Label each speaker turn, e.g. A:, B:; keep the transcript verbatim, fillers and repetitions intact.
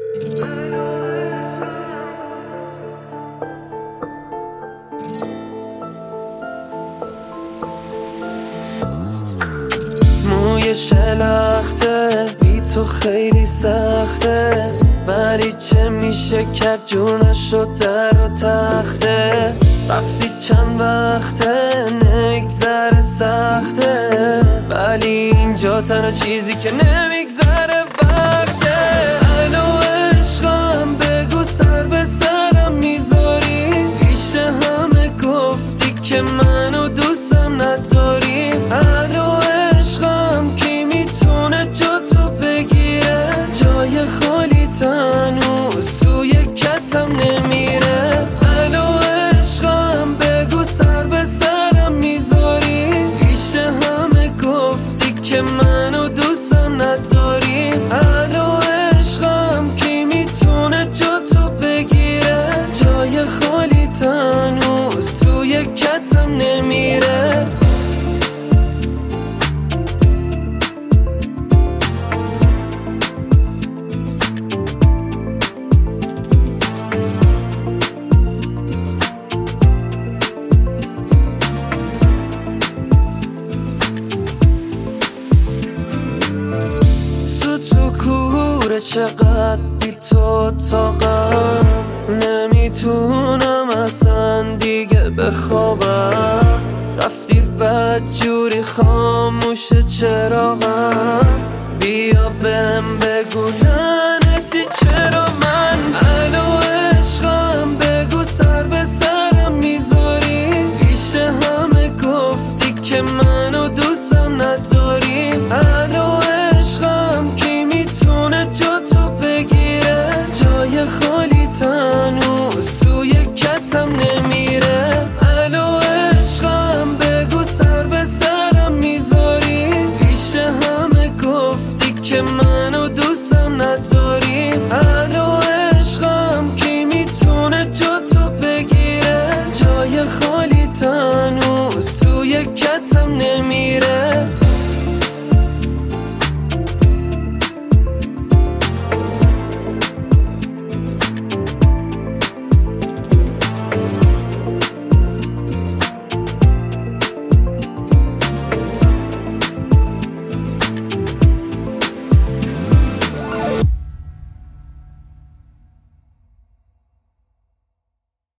A: موی شلخته بی تو خیلی سخته، ولی چه میشه کرد جونشو در و تخته. رفتی چند وقته نمیگذره سخته، ولی اینجا تنها چیزی که نمیگذره وقته. الو عشقم بگو سر به سرم میذاری، پیش همه گفتی که منو دوستم نداری. الو عشقم کی میتونه جا تو بگیره، جای خالی تنوز توی کتم نمیره. الو عشقم بگو سر به سرم میذاری، پیش همه گفتی که منو دوستم نداری. الو عشقم کی میتونه جا تو بگیره، جای خالی تنوز توی کتم نمیره. چقدر بی تو تاقم، نمیتونم اصلا دیگه بخوابم. رفتی بد جوری خاموشه چراغم، بیا بهم بگو لعنتی چرا من. الو عشقم بگو سر به سرم میذاری، پیش همه گفتی که منو دوستم نداری. الو عشقم کی میتونه جا تو بگیره، جای خالی تنوز توی کتم نمیره. الو عشقم بگو سر به سرم میذاری، پیش همه گفتی که منو دوستم نداری. الو عشقم کی میتونه جا تو بگیره، جای خالی تنوز توی کتم نمیره.